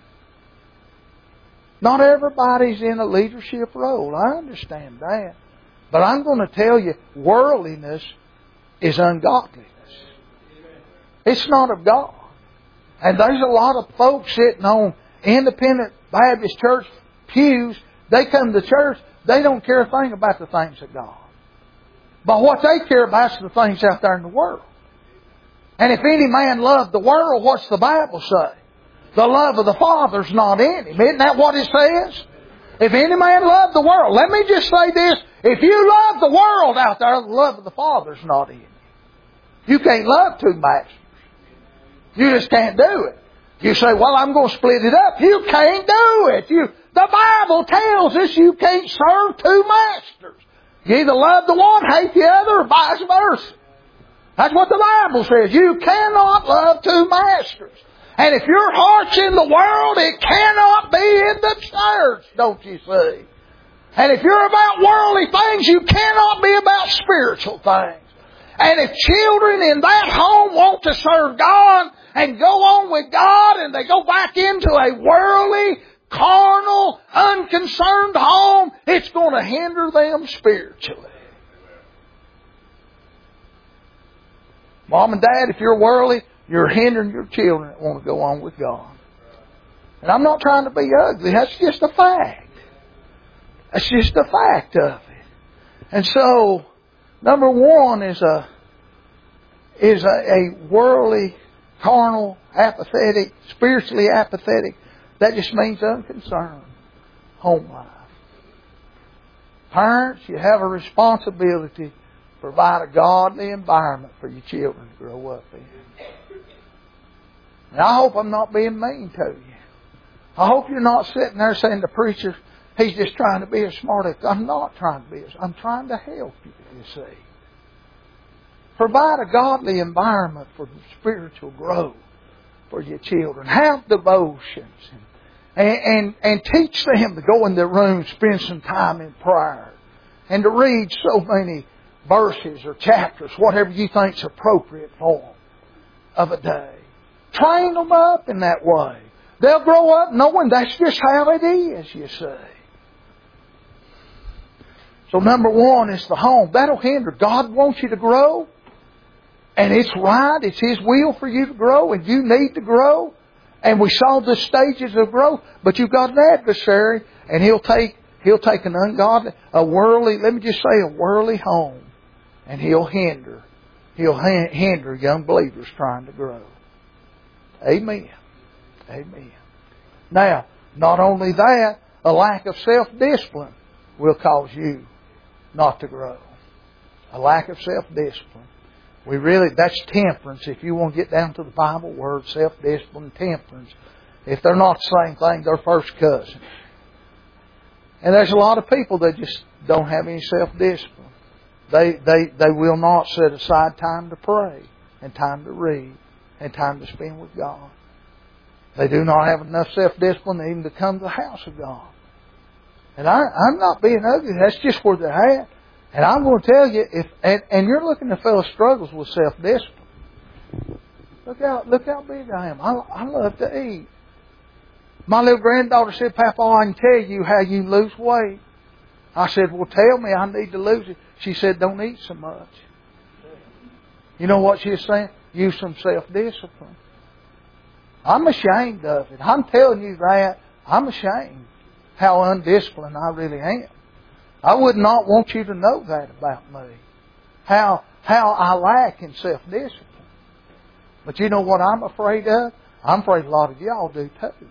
Not everybody's in a leadership role. I understand that. But I'm going to tell you, worldliness is ungodliness. It's not of God. And there's a lot of folks sitting on independent Baptist church pews. They come to church, they don't care a thing about the things of God. But what they care about is the things out there in the world. And if any man love the world, what's the Bible say? The love of the Father's not in him. Isn't that what it says? If any man love the world, let me just say this. If you love the world out there, the love of the Father's not in you. You can't love two masters. You just can't do it. You say, well, I'm going to split it up. You can't do it. You, the Bible tells us you can't serve two masters. You either love the one, hate the other, or vice versa. That's what the Bible says. You cannot love two masters. And if your heart's in the world, it cannot be in the church, don't you see? And if you're about worldly things, you cannot be about spiritual things. And if children in that home want to serve God and go on with God, and they go back into a worldly, carnal, unconcerned home, it's going to hinder them spiritually. Mom and Dad, if you're worldly, you're hindering your children that want to go on with God. And I'm not trying to be ugly. That's just a fact. That's just a fact of it. And so, number one is a is a, a worldly, carnal, apathetic, spiritually apathetic. That just means unconcerned home life. Parents, you have a responsibility to provide a godly environment for your children to grow up in. And I hope I'm not being mean to you. I hope you're not sitting there saying the preacher, he's just trying to be a smart ass. I'm not trying to be a I'm trying to help you, you see. Provide a godly environment for spiritual growth for your children. Have devotions. And, and, and teach them to go in their room, spend some time in prayer. And to read so many verses or chapters, whatever you think is appropriate for them, of a day. Train them up in that way. They'll grow up knowing that's just how it is, you see. So number one is the home. That'll hinder. God wants you to grow. And it's right. It's His will for you to grow. And you need to grow. And we saw the stages of growth. But you've got an adversary. And he'll take he'll take an ungodly, a worldly, let me just say a worldly home. And he'll hinder. He'll hinder young believers trying to grow. Amen. Amen. Now, not only that, a lack of self-discipline will cause you not to grow. A lack of self-discipline. We really, that's temperance. If you want to get down to the Bible word, self-discipline and temperance, if they're not the same thing, they're first cousins. And there's a lot of people that just don't have any self-discipline. They, they, they will not set aside time to pray and time to read and time to spend with God. They do not have enough self-discipline even to come to the house of God. And I, I'm not being ugly. That's just where they're at. And I'm going to tell you, if and, and you're looking at a fellow struggles with self-discipline. Look how look how big I am. I, I love to eat. My little granddaughter said, "Papa, I can tell you how you lose weight." I said, "Well, tell me. I need to lose it." She said, "Don't eat so much." You know what she was saying? Use some self-discipline. I'm ashamed of it. I'm telling you that. I'm ashamed how undisciplined I really am. I would not want you to know that about me. How, how I lack in self-discipline. But you know what I'm afraid of? I'm afraid a lot of y'all do too.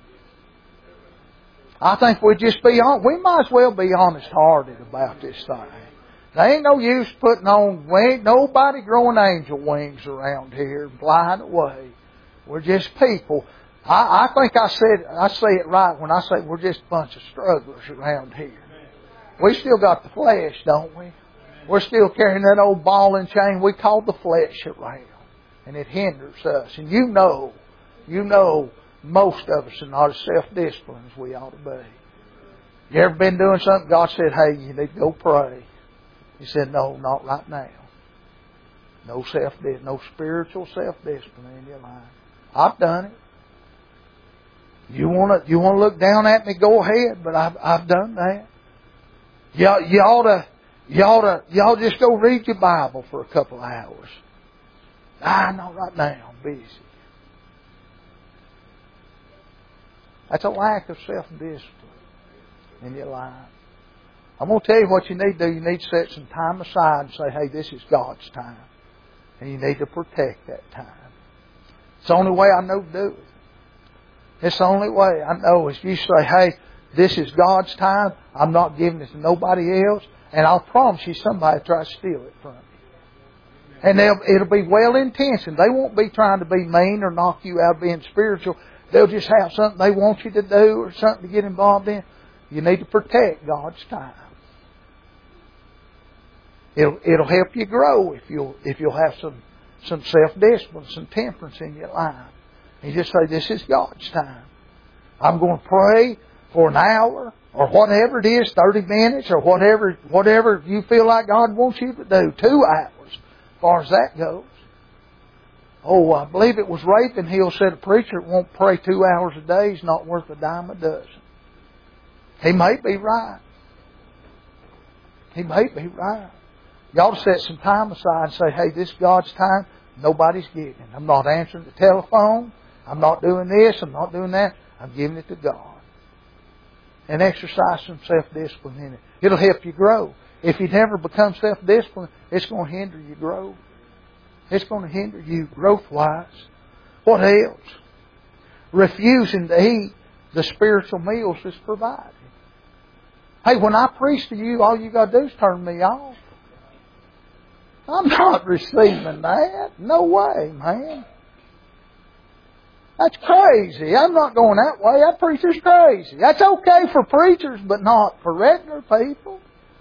I think we just be on. We might as well be honest-hearted about this thing. There ain't no use putting on, we ain't nobody growing angel wings around here and flying away. We're just people. I, I think I said I say it right when I say we're just a bunch of strugglers around here. We still got the flesh, don't we? We're still carrying that old ball and chain we call the flesh around. And it hinders us. And you know, you know most of us are not as self-disciplined as we ought to be. You ever been doing something, God said, "Hey, you need to go pray." You said, "No, not right now." No self, no spiritual self-discipline in your life. I've done it. You want to, you want to look down at me? Go ahead, but I've, I've done that. You, you ought to, you ought to, you ought to just go read your Bible for a couple of hours. Ah, not right now. I'm busy. That's a lack of self-discipline in your life. I'm going to tell you what you need to do. You need to set some time aside and say, "Hey, this is God's time." And you need to protect that time. It's the only way I know to do it. It's the only way I know is you say, "Hey, this is God's time. I'm not giving it to nobody else." And I'll promise you somebody will try to steal it from you. And they'll, it'll be well intentioned. They won't be trying to be mean or knock you out of being spiritual. They'll just have something they want you to do or something to get involved in. You need to protect God's time. It'll, it'll help you grow if you'll, if you'll have some, some self-discipline, some temperance in your life. And you just say, "This is God's time. I'm going to pray for an hour or whatever it is, thirty minutes or whatever, whatever you feel like God wants you to do. Two hours, as far as that goes." Oh, I believe it was Ravenhill said a preacher that won't pray two hours a day is not worth a dime a dozen. He may be right. He may be right. You ought to set some time aside and say, "Hey, this is God's time. Nobody's getting it. I'm not answering the telephone. I'm not doing this. I'm not doing that. I'm giving it to God. And exercise some self-discipline in it. It'll help you grow. If you never become self-disciplined, it's going to hinder your growth. It's going to hinder you growth-wise. What else? Refusing to eat the spiritual meals that's provided. Hey, when I preach to you, all you got to do is turn me off. I'm not receiving that. No way, man. That's crazy. I'm not going that way. That preacher's crazy. That's okay for preachers, but not for regular people.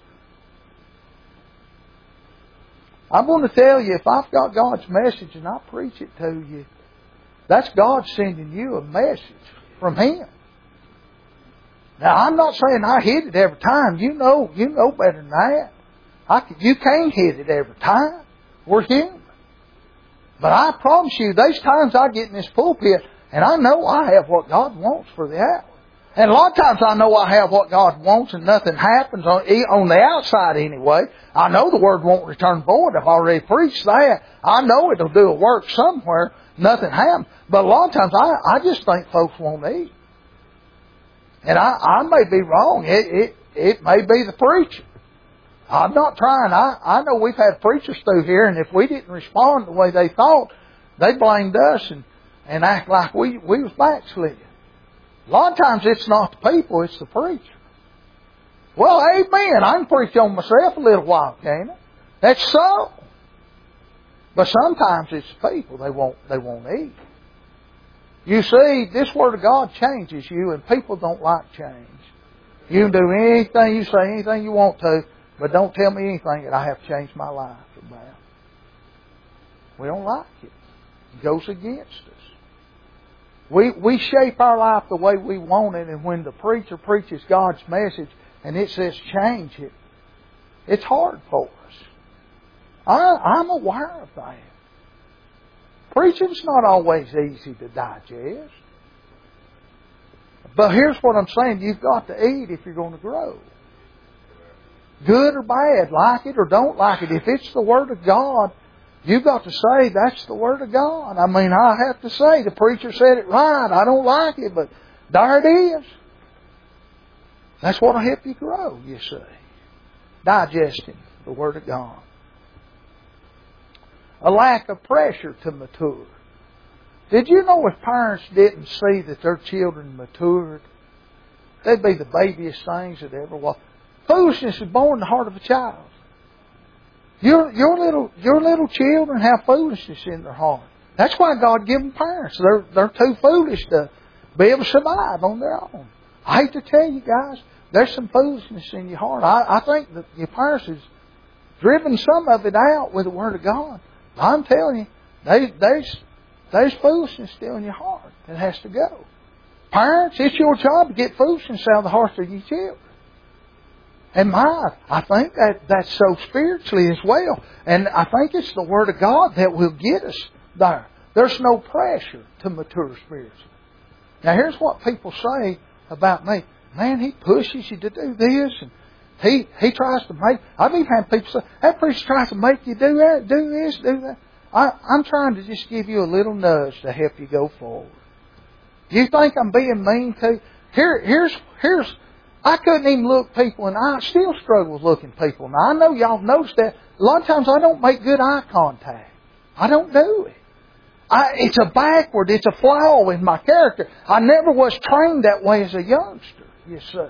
I'm going to tell you, if I've got God's message and I preach it to you, that's God sending you a message from Him. Now, I'm not saying I hit it every time. You know, you know better than that. I can, you can't hit it every time. We're human. But I promise you, there's times I get in this pulpit and I know I have what God wants for the hour. And a lot of times I know I have what God wants and nothing happens on, on the outside anyway. I know the Word won't return void. I've already preached that. I know it'll do a work somewhere. Nothing happens. But a lot of times I, I just think folks won't eat. And I, I may be wrong. It, it, it may be the preacher. I'm not trying. I, I know we've had preachers through here, and if we didn't respond the way they thought, they blamed us and, and act like we, we was backslidden. A lot of times it's not the people, it's the preacher. Well, amen. I can preach on myself a little while, can't I? That's so. But sometimes it's the people, they won't, they won't eat. You see, this Word of God changes you, and people don't like change. You can do anything you say, anything you want to, but don't tell me anything that I have changed my life about. We don't like it. It goes against us. We we shape our life the way we want it, and when the preacher preaches God's message and it says change it, it's hard for us. I, I'm aware of that. Preaching's not always easy to digest. But here's what I'm saying. You've got to eat if you're going to grow. Good or bad, like it or don't like it. If it's the Word of God, you've got to say that's the Word of God. I mean, I have to say the preacher said it right. I don't like it, but there it is. That's what will help you grow, you see. Digesting the Word of God. A lack of pressure to mature. Did you know if parents didn't see that their children matured, they'd be the babiest things that ever was. Foolishness is born in the heart of a child. Your, your little your little children have foolishness in their heart. That's why God gave them parents. They're, they're too foolish to be able to survive on their own. I hate to tell you guys, there's some foolishness in your heart. I, I think that your parents has driven some of it out with the Word of God. I'm telling you, they, there's, there's foolishness still in your heart that has to go. Parents, it's your job to get foolishness out of the hearts of your children. And my, I think that that's so spiritually as well. And I think it's the Word of God that will get us there. There's no pressure to mature spiritually. Now here's what people say about me. Man, he pushes you to do this, and he he tries to make. I've even had people say, that preacher tries to make you do that, do this, do that. I, I'm trying to just give you a little nudge to help you go forward. You think I'm being mean to you? Here, here's here's. I couldn't even look people, and I still struggle with looking people. Now I know y'all noticed that. A lot of times I don't make good eye contact. I don't do it. I, it's a backward. It's a flaw in my character. I never was trained that way as a youngster, you see.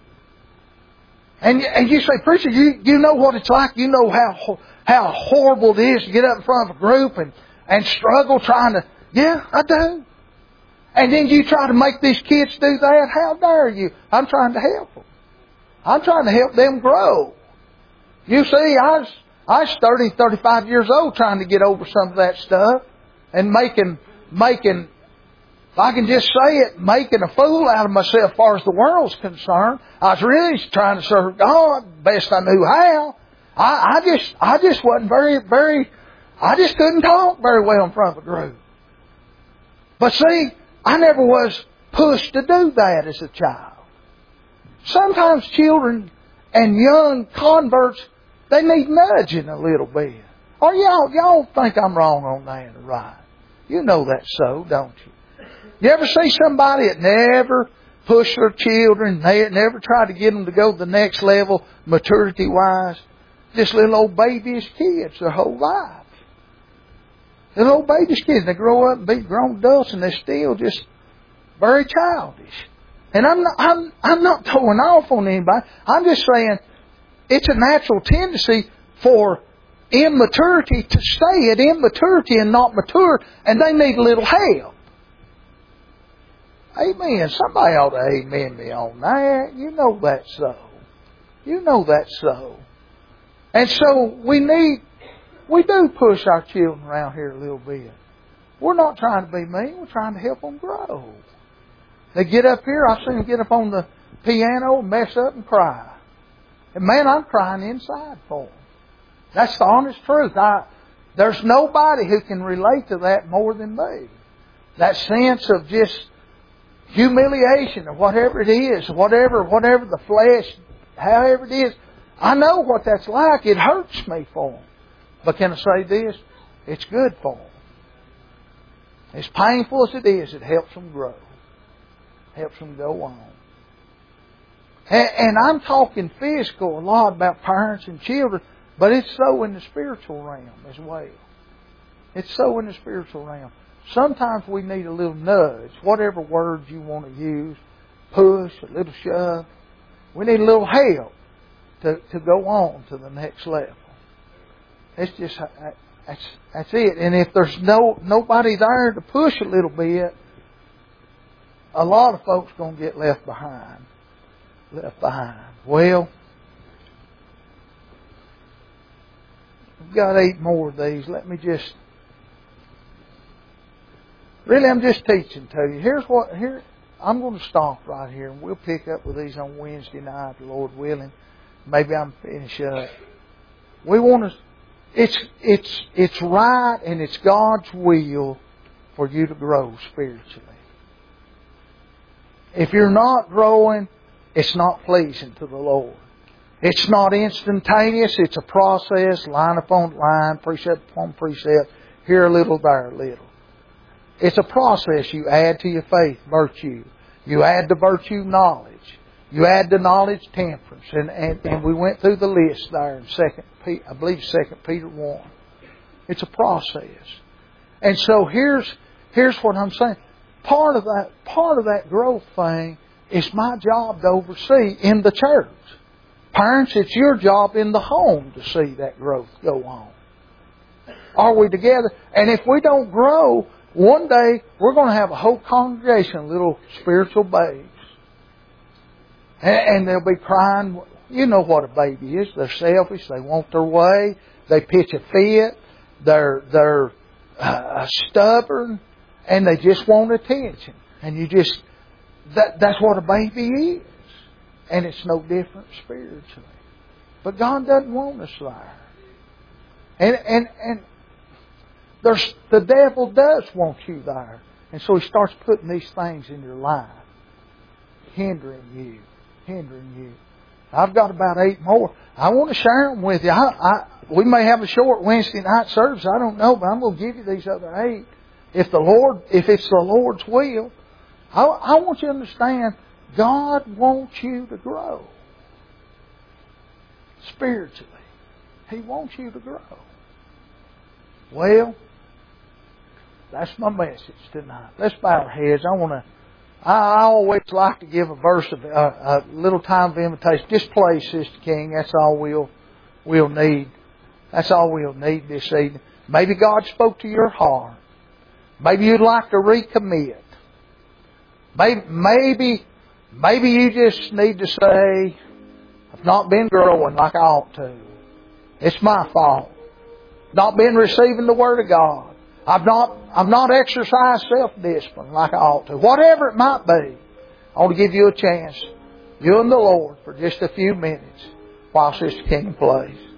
And, and you say, preacher, you, you know what it's like. You know how how horrible it is to get up in front of a group and, and struggle trying to... Yeah, I do. And then you try to make these kids do that? How dare you? I'm trying to help them. I'm trying to help them grow. You see, I was, I was thirty, thirty-five years old trying to get over some of that stuff. And making, making, if I can just say it, making a fool out of myself as far as the world's concerned. I was really trying to serve God best I knew how. I, I just, I just wasn't very, very, I just couldn't talk very well in front of a group. But see, I never was pushed to do that as a child. Sometimes children and young converts, they need nudging a little bit. Or y'all, y'all think I'm wrong on that or right? You know that's so, don't you? You ever see somebody that never pushed their children, they never tried to get them to go to the next level maturity-wise? Just little old babyish kids their whole life. Little old babyish kids, they grow up and be grown adults and they're still just very childish. And I'm not, I'm, I'm not throwing off on anybody. I'm just saying it's a natural tendency for immaturity to stay at immaturity and not mature, and they need a little help. Amen. Somebody ought to amen me on that. You know that's so. You know that's so. And so we need, we do push our children around here a little bit. We're not trying to be mean. We're trying to help them grow. They get up here. I've seen them get up on the piano, mess up and cry. And man, I'm crying inside for them. That's the honest truth. I, there's nobody who can relate to that more than me. That sense of just humiliation or whatever it is, whatever, whatever the flesh, however it is. I know what that's like. It hurts me for them. But can I say this? It's good for them. As painful as it is, it helps them grow. Helps them go on. And, and I'm talking physical a lot about parents and children, but it's so in the spiritual realm as well. It's so in the spiritual realm. Sometimes we need a little nudge, whatever words you want to use, push, a little shove. We need a little help to, to go on to the next level. It's just, that's, that's it. And if there's no nobody there to push a little bit, a lot of folks going to get left behind. Left behind. Well, I've got eight more of these. Let me just... Really, I'm just teaching to you. Here's what... Here, I'm going to stop right here, and we'll pick up with these on Wednesday night, the Lord willing. Maybe I'm finished up. We want to... It's, it's, it's right, and it's God's will for you to grow spiritually. If you're not growing, it's not pleasing to the Lord. It's not instantaneous. It's a process, line upon line, precept upon precept, here a little, there a little. It's a process. You add to your faith virtue. You add to virtue knowledge. You add to knowledge temperance. And, and, and we went through the list there in Second Peter, I believe Second Peter one. It's a process. And so here's here's what I'm saying. Part of that part of that growth thing is my job to oversee in the church. Parents, it's your job in the home to see that growth go on. Are we together? And if we don't grow, one day we're going to have a whole congregation of little spiritual babes. And they'll be crying. You know what a baby is. They're selfish. They want their way. They pitch a fit. They're, they're uh, stubborn. And they just want attention. And you just... That, that's what a baby is. And it's no different spiritually. But God doesn't want us there. And, and, and there's, the devil does want you there. And so he starts putting these things in your life. Hindering you. Hindering you. I've got about eight more. I want to share them with you. I, I, we may have a short Wednesday night service. I don't know. But I'm going to give you these other eight. If the Lord, if it's the Lord's will. I, I want you to understand, God wants you to grow. Spiritually. He wants you to grow. Well, that's my message tonight. Let's bow our heads. I want to, I, I always like to give a verse of, uh, a little time of invitation. Just play, Sister King. That's all we'll, we'll need. That's all we'll need this evening. Maybe God spoke to your heart. Maybe you'd like to recommit. Maybe, maybe, maybe you just need to say, I've not been growing like I ought to. It's my fault. Not been receiving the Word of God. I've not, I've not exercised self-discipline like I ought to. Whatever it might be, I want to give you a chance, you and the Lord, for just a few minutes while Sister King plays.